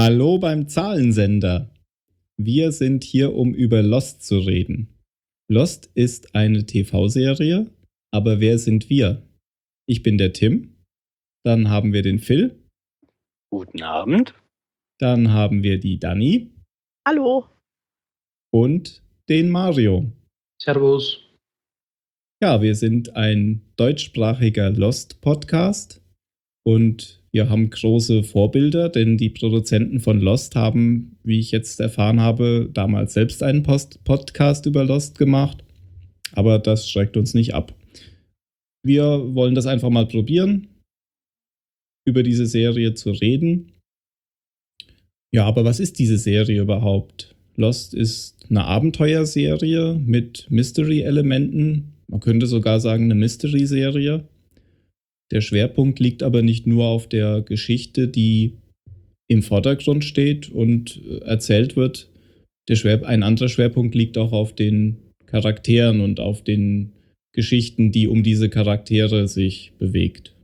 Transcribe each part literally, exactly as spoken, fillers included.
Hallo beim Zahlensender. Wir sind hier, um über Lost zu reden. Lost ist eine T V-Serie, aber wer sind wir? Ich bin der Tim, dann haben wir den Phil, Guten Abend. dann haben wir die Dani Hallo. und den Mario. Servus. Ja, wir sind ein deutschsprachiger Lost-Podcast und wir haben große Vorbilder, denn die Produzenten von Lost haben, wie ich jetzt erfahren habe, damals selbst einen Post- Podcast über Lost gemacht. Aber das schreckt uns nicht ab. Wir wollen das einfach mal probieren, über diese Serie zu reden. Ja, aber was ist diese Serie überhaupt? Lost ist eine Abenteuerserie mit Mystery-Elementen. Man könnte sogar sagen, eine Mystery-Serie. Der Schwerpunkt liegt aber nicht nur auf der Geschichte, die im Vordergrund steht und erzählt wird. Der Schwer- ein anderer Schwerpunkt liegt auch auf den Charakteren und auf den Geschichten, die um diese Charaktere sich bewegt.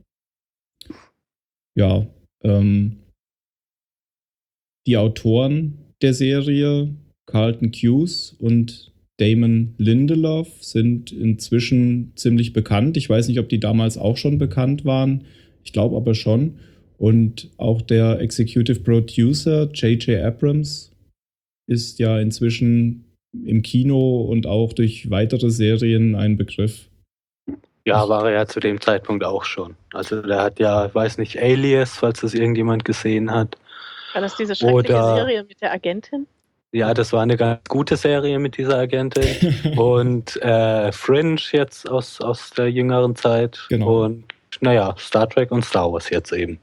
Ja, ähm, die Autoren der Serie, Carlton Cuse und Damon Lindelof, sind inzwischen ziemlich bekannt. Ich weiß nicht, ob die damals auch schon bekannt waren. Ich glaube aber schon. Und auch der Executive Producer J J Abrams ist ja inzwischen im Kino und auch durch weitere Serien ein Begriff. Ja, war er ja zu dem Zeitpunkt auch schon. Also der hat ja, ich weiß nicht, Alias, falls das irgendjemand gesehen hat. War das diese schreckliche Oder- Serie mit der Agentin? Ja, das war eine ganz gute Serie mit dieser Agentin. Und äh, Fringe jetzt aus, aus der jüngeren Zeit. Genau. Und naja, Star Trek und Star Wars jetzt eben.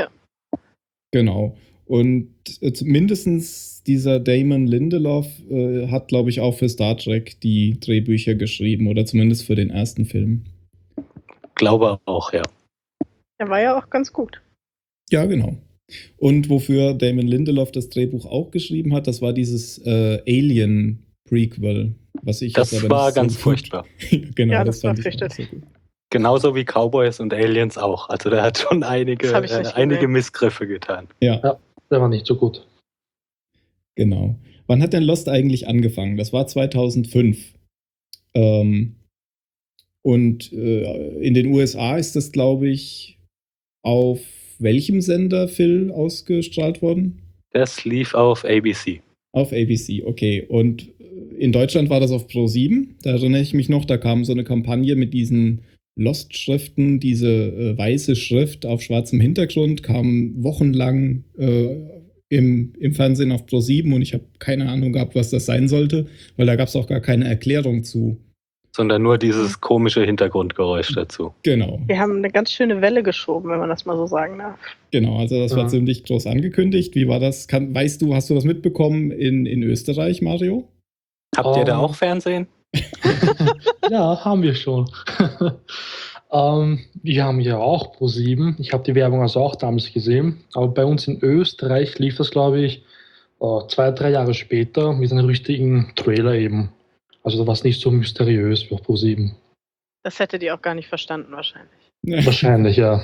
Genau. Und äh, mindestens dieser Damon Lindelof äh, hat, glaube ich, auch für Star Trek die Drehbücher geschrieben oder zumindest für den ersten Film. Glaube auch, ja. Der war ja auch ganz gut. Ja, genau. Und wofür Damon Lindelof das Drehbuch auch geschrieben hat, das war dieses äh, Alien-Prequel, was ich Das jetzt aber war nicht so ganz gut- furchtbar. Genau, Ja, das, das war fand ich auch nicht so fürchterlich. gut. Genauso wie Cowboys und Aliens auch. Also der hat schon einige, Das hab ich äh, nicht einige gesehen. Missgriffe getan. Ja, Ja, der war nicht so gut. genau. Wann hat denn Lost eigentlich angefangen? Das war zweitausendfünf. Ähm, und äh, in den U S A ist das, glaube ich, auf welchem Sender, Phil, ausgestrahlt worden? Das lief auf A B C. Auf A B C, okay. Und in Deutschland war das auf Pro sieben. Da erinnere ich mich noch, da kam so eine Kampagne mit diesen Lost-Schriften, diese äh, weiße Schrift auf schwarzem Hintergrund, kam wochenlang äh, im, im Fernsehen auf Pro sieben und ich habe keine Ahnung gehabt, was das sein sollte, weil da gab es auch gar keine Erklärung zu. Sondern nur dieses komische Hintergrundgeräusch dazu. Genau, Wir haben eine ganz schöne Welle geschoben, wenn man das mal so sagen darf. genau. Also das war Ja. ziemlich groß angekündigt. Wie war das? Kann, weißt du, hast du das mitbekommen in, in Österreich, Mario? Habt ihr da Ähm, auch Fernsehen? Ja, haben wir schon. ähm, wir haben ja auch Pro sieben. Ich habe die Werbung also auch damals gesehen. Aber bei uns in Österreich lief das, glaube ich, äh, zwei, drei Jahre später mit einem richtigen Trailer eben. Also da war es nicht so mysteriös wie auf Pro sieben. Das hättet ihr auch gar nicht verstanden wahrscheinlich. Wahrscheinlich, ja.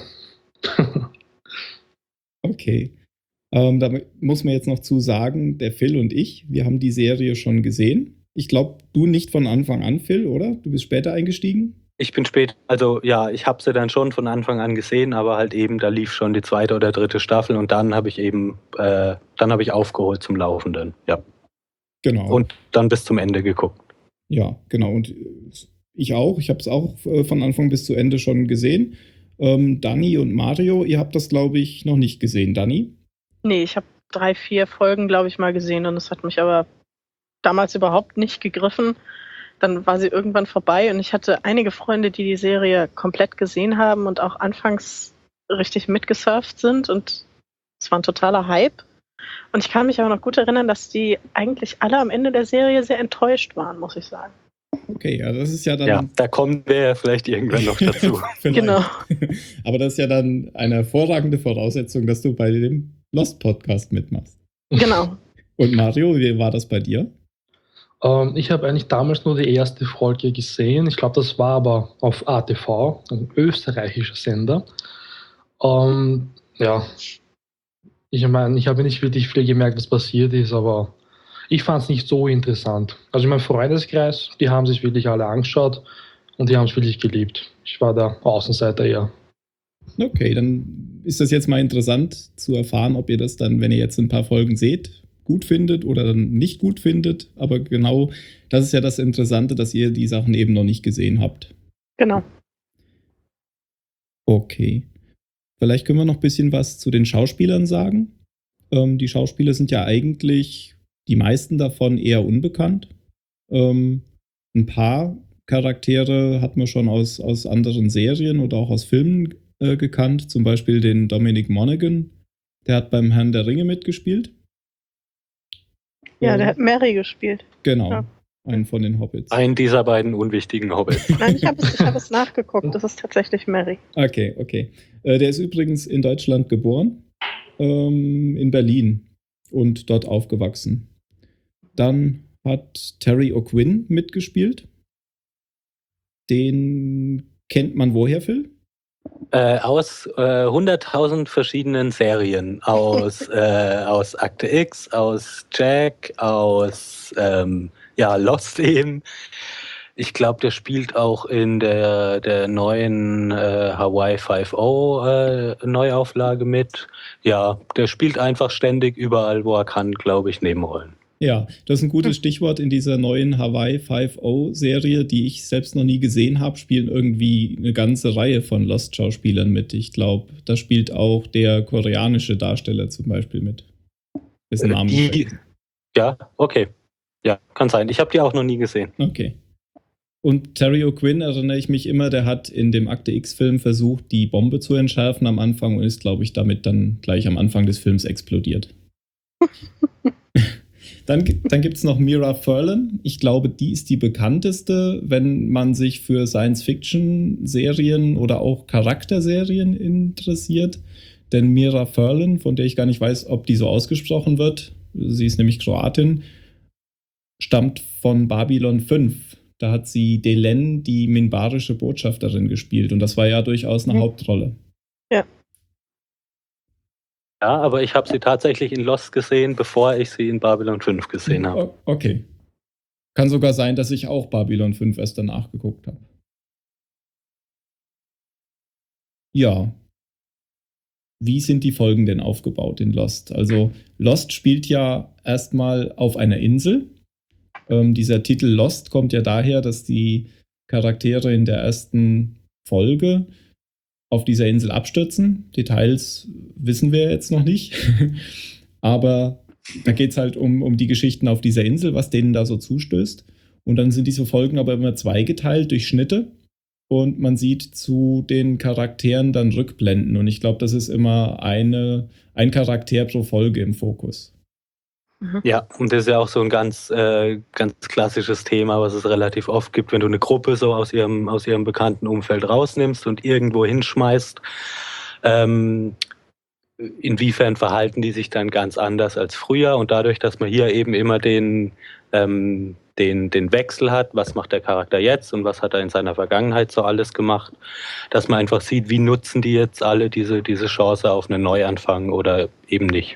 Okay. Ähm, da muss man jetzt noch zu sagen, der Phil und ich, wir haben die Serie schon gesehen. Ich glaube, du nicht von Anfang an, Phil, oder? Du bist später eingestiegen? Ich bin spät, also ja, ich habe sie dann schon von Anfang an gesehen, aber halt eben, da lief schon die zweite oder dritte Staffel und dann habe ich eben, äh, dann habe ich aufgeholt zum Laufenden, ja. Genau. Und dann bis zum Ende geguckt. Ja, genau. Und ich auch. Ich habe es auch äh, von Anfang bis zu Ende schon gesehen. Ähm, Dani und Mario, ihr habt das, glaube ich, noch nicht gesehen. Dani? Nee, ich habe drei, vier Folgen, glaube ich, mal gesehen und es hat mich aber damals überhaupt nicht gegriffen. Dann war sie irgendwann vorbei und ich hatte einige Freunde, die die Serie komplett gesehen haben und auch anfangs richtig mitgesurft sind und es war ein totaler Hype. Und ich kann mich aber noch gut erinnern, dass die eigentlich alle am Ende der Serie sehr enttäuscht waren, muss ich sagen. Okay, ja, das ist ja dann. Ja, da kommen wir ja vielleicht irgendwann noch dazu. Vielleicht. Genau. Aber das ist ja dann eine hervorragende Voraussetzung, dass du bei dem Lost-Podcast mitmachst. Genau. Und Mario, wie war das bei dir? Ähm, ich habe eigentlich damals nur die erste Folge gesehen. Ich glaube, das war aber auf A T V, ein österreichischer Sender. Ähm, ja, Ich meine, ich habe nicht wirklich viel gemerkt, was passiert ist, aber ich fand es nicht so interessant. Also in meinem Freundeskreis, die haben sich wirklich alle angeschaut und die haben es wirklich geliebt. Ich war der Außenseiter eher. Okay, dann ist das jetzt mal interessant zu erfahren, ob ihr das dann, wenn ihr jetzt ein paar Folgen seht, gut findet oder dann nicht gut findet. Aber genau, das ist ja das Interessante, dass ihr die Sachen eben noch nicht gesehen habt. Genau. Okay. Vielleicht können wir noch ein bisschen was zu den Schauspielern sagen. Ähm, die Schauspieler sind ja eigentlich, die meisten davon, eher unbekannt. Ähm, ein paar Charaktere hat man schon aus, aus anderen Serien oder auch aus Filmen äh, gekannt. Zum Beispiel den Dominic Monaghan. Der hat beim Herrn der Ringe mitgespielt. Ja, Ähm, der hat Mary gespielt. Genau, Ja. einen von den Hobbits. Einen dieser beiden unwichtigen Hobbits. Nein, ich habe es, ich hab es nachgeguckt. Das ist tatsächlich Mary. Okay, okay. Äh, der ist übrigens in Deutschland geboren, ähm, in Berlin und dort aufgewachsen. Dann hat Terry O'Quinn mitgespielt. Den kennt man woher, Phil? Äh, aus äh, hunderttausend verschiedenen Serien. Aus, äh, aus Akte X, aus Jack, aus ähm, ja, Lost eben. Ich glaube, der spielt auch in der, der neuen äh, Hawaii Five-O äh, Neuauflage mit. Ja, der spielt einfach ständig überall, wo er kann, glaube ich, Nebenrollen. Ja, das ist ein gutes Stichwort in dieser neuen Hawaii Five-O-Serie, die ich selbst noch nie gesehen habe, spielen irgendwie eine ganze Reihe von Lost-Schauspielern mit. Ich glaube, da spielt auch der koreanische Darsteller zum Beispiel mit. Dessen Namen Die, ja, okay. Ja, kann sein. Ich habe die auch noch nie gesehen. Okay. Und Terry O'Quinn, erinnere ich mich immer, der hat in dem Akte X-Film versucht, die Bombe zu entschärfen am Anfang und ist, glaube ich, damit dann gleich am Anfang des Films explodiert. Dann, dann gibt es noch Mira Furlan. Ich glaube, die ist die bekannteste, wenn man sich für Science-Fiction-Serien oder auch Charakterserien interessiert. Denn Mira Furlan, von der ich gar nicht weiß, ob die so ausgesprochen wird, sie ist nämlich Kroatin, stammt von Babylon fünf. Da hat sie Delenn, die minbarische Botschafterin, gespielt. Und das war ja durchaus eine mhm. Hauptrolle. Ja. Ja, aber ich habe sie tatsächlich in Lost gesehen, bevor ich sie in Babylon fünf gesehen habe. Okay. Kann sogar sein, dass ich auch Babylon fünf erst danach geguckt habe. Ja. Wie sind die Folgen denn aufgebaut in Lost? Also Lost spielt ja erstmal auf einer Insel. Ähm, dieser Titel Lost kommt ja daher, dass die Charaktere in der ersten Folge auf dieser Insel abstürzen. Details wissen wir jetzt noch nicht. Aber da geht es halt um, um die Geschichten auf dieser Insel, was denen da so zustößt. Und dann sind diese Folgen aber immer zweigeteilt durch Schnitte. Und man sieht zu den Charakteren dann Rückblenden. Und ich glaube, das ist immer eine, ein Charakter pro Folge im Fokus. Ja, und das ist ja auch so ein ganz, äh, ganz klassisches Thema, was es relativ oft gibt, wenn du eine Gruppe so aus ihrem, aus ihrem bekannten Umfeld rausnimmst und irgendwo hinschmeißt. Ähm, inwiefern verhalten die sich dann ganz anders als früher? Und dadurch, dass man hier eben immer den, ähm, den, den Wechsel hat, was macht der Charakter jetzt und was hat er in seiner Vergangenheit so alles gemacht, dass man einfach sieht, wie nutzen die jetzt alle diese, diese Chance auf einen Neuanfang oder eben nicht.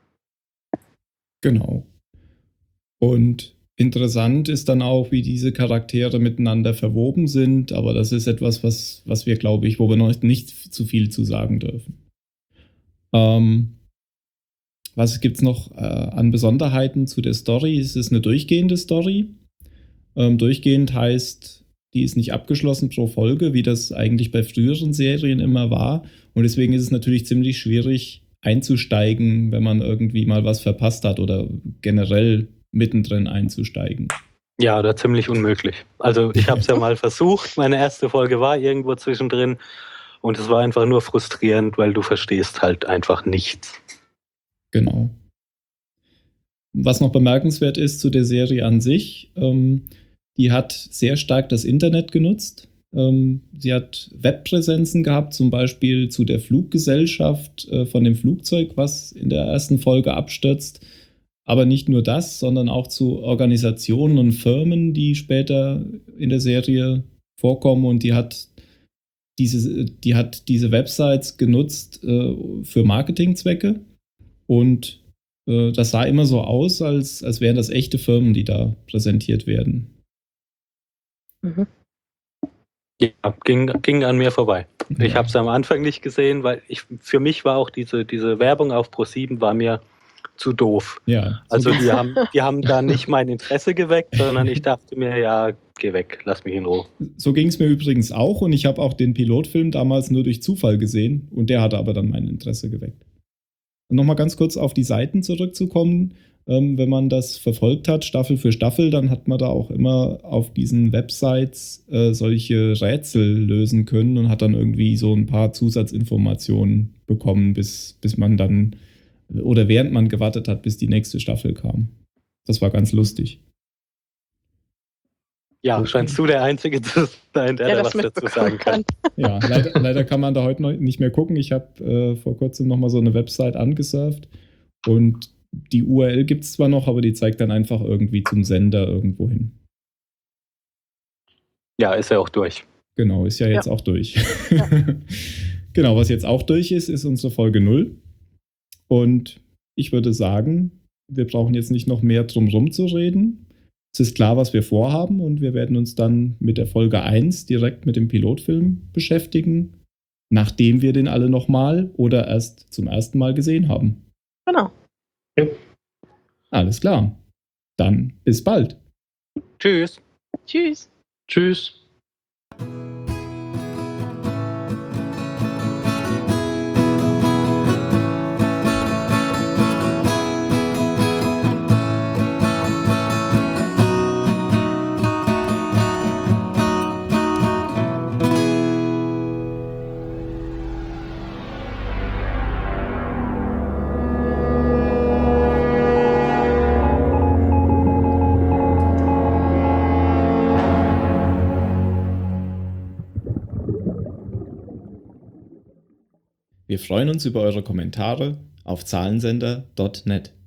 Genau. Und interessant ist dann auch, wie diese Charaktere miteinander verwoben sind, aber das ist etwas, was, was wir, glaube ich, wo wir noch nicht zu viel zu sagen dürfen. Ähm, was gibt es noch äh, an Besonderheiten zu der Story? Es ist eine durchgehende Story. Ähm, durchgehend heißt, die ist nicht abgeschlossen pro Folge, wie das eigentlich bei früheren Serien immer war. Und deswegen ist es natürlich ziemlich schwierig, einzusteigen, wenn man irgendwie mal was verpasst hat oder generell mittendrin einzusteigen. Ja, oder ziemlich unmöglich. Also ich habe es ja mal versucht, meine erste Folge war irgendwo zwischendrin und es war einfach nur frustrierend, weil du verstehst halt einfach nichts. Genau. Was noch bemerkenswert ist zu der Serie an sich, ähm, die hat sehr stark das Internet genutzt. Ähm, sie hat Webpräsenzen gehabt, zum Beispiel zu der Fluggesellschaft äh, von dem Flugzeug, was in der ersten Folge abstürzt. Aber nicht nur das, sondern auch zu Organisationen und Firmen, die später in der Serie vorkommen. Und die hat diese, die hat diese Websites genutzt äh, für Marketingzwecke. Und äh, das sah immer so aus, als, als wären das echte Firmen, die da präsentiert werden. Mhm. Ja, ging, ging an mir vorbei. Ich Ja. habe es am Anfang nicht gesehen, weil ich für mich war auch diese, diese Werbung auf ProSieben war mir zu doof. Ja, so Also ging's- die haben, die haben da nicht mein Interesse geweckt, sondern ich dachte mir, ja, geh weg, lass mich in Ruhe. So ging es mir übrigens auch und ich habe auch den Pilotfilm damals nur durch Zufall gesehen und der hatte aber dann mein Interesse geweckt. Und nochmal ganz kurz auf die Seiten zurückzukommen, ähm, wenn man das verfolgt hat, Staffel für Staffel, dann hat man da auch immer auf diesen Websites äh, solche Rätsel lösen können und hat dann irgendwie so ein paar Zusatzinformationen bekommen, bis, bis man dann, oder während man gewartet hat, bis die nächste Staffel kam. Das war ganz lustig. Ja, Okay. scheinst du der Einzige zu sein, der Ja, da das was dazu sagen kann. Ja, leider, leider kann man da heute noch nicht mehr gucken. Ich habe äh, vor kurzem noch mal so eine Website angesurft und die U R L gibt es zwar noch, aber die zeigt dann einfach irgendwie zum Sender irgendwo hin. Ja, ist ja auch durch. Genau, ist ja jetzt Ja. auch durch. Ja. Genau, was jetzt auch durch ist, ist unsere Folge null. Und ich würde sagen, wir brauchen jetzt nicht noch mehr drum rum zu reden. Es ist klar, was wir vorhaben und wir werden uns dann mit der Folge eins direkt mit dem Pilotfilm beschäftigen, nachdem wir den alle nochmal oder erst zum ersten Mal gesehen haben. Genau. Alles klar. Dann bis bald. Tschüss. Tschüss. Tschüss. Wir freuen uns über eure Kommentare auf zahlensender Punkt net.